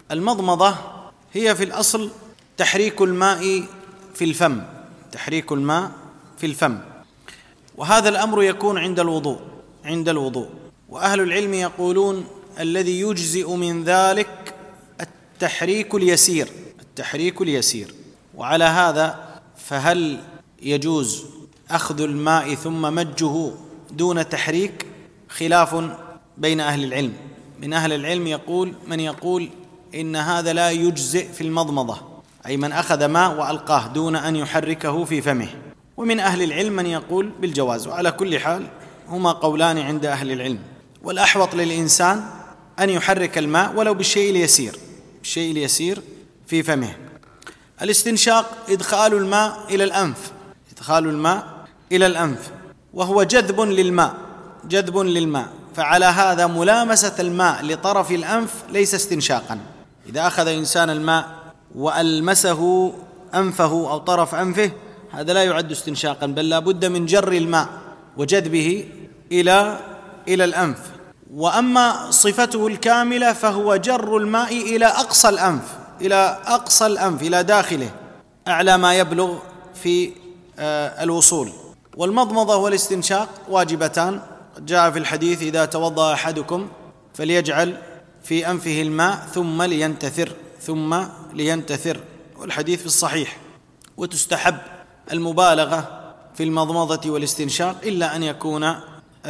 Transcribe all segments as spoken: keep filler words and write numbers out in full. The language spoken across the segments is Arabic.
المضمضة هي في الأصل تحريك الماء في الفم تحريك الماء في الفم وهذا الأمر يكون عند الوضوء عند الوضوء وأهل العلم يقولون الذي يجزئ من ذلك التحريك اليسير التحريك اليسير وعلى هذا فهل يجوز أخذ الماء ثم مجه دون تحريك؟ خلاف بين أهل العلم. من أهل العلم يقول من يقول إن هذا لا يجزئ في المضمضة، أي من أخذ ماء وألقاه دون أن يحركه في فمه، ومن أهل العلم من يقول بالجواز. وعلى كل حال هما قولان عند أهل العلم، والأحوط للإنسان أن يحرك الماء ولو بالشيء اليسير بالشيء اليسير في فمه. الاستنشاق إدخال الماء إلى الأنف إدخال الماء إلى الأنف وهو جذب للماء جذب للماء فعلى هذا ملامسة الماء لطرف الأنف ليس استنشاقا. إذا أخذ إنسان الماء وألمسه أنفه أو طرف أنفه هذا لا يعد استنشاقا، بل لا بد من جر الماء وجذبه إلى إلى الأنف. وأما صفته الكاملة فهو جر الماء إلى أقصى الأنف إلى أقصى الأنف إلى داخله أعلى ما يبلغ في الوصول. والمضمضة والاستنشاق واجبتان، جاء في الحديث إذا توضأ أحدكم فليجعل في أنفه الماء ثم لينتثر ثم لينتثر والحديث في الصحيح. وتستحب المبالغة في المضمضة والاستنشاق إلا أن يكون ال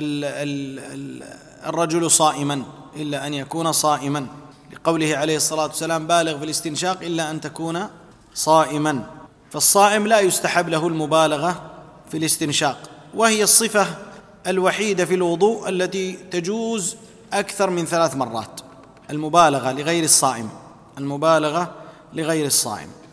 ال الرجل صائما إلا أن يكون صائما لقوله عليه الصلاة والسلام بالغ في الاستنشاق إلا أن تكون صائما. فالصائم لا يستحب له المبالغة في الاستنشاق، وهي الصفة الوحيدة في الوضوء التي تجوز أكثر من ثلاث مرات، المبالغة لغير الصائم المبالغة لغير الصائم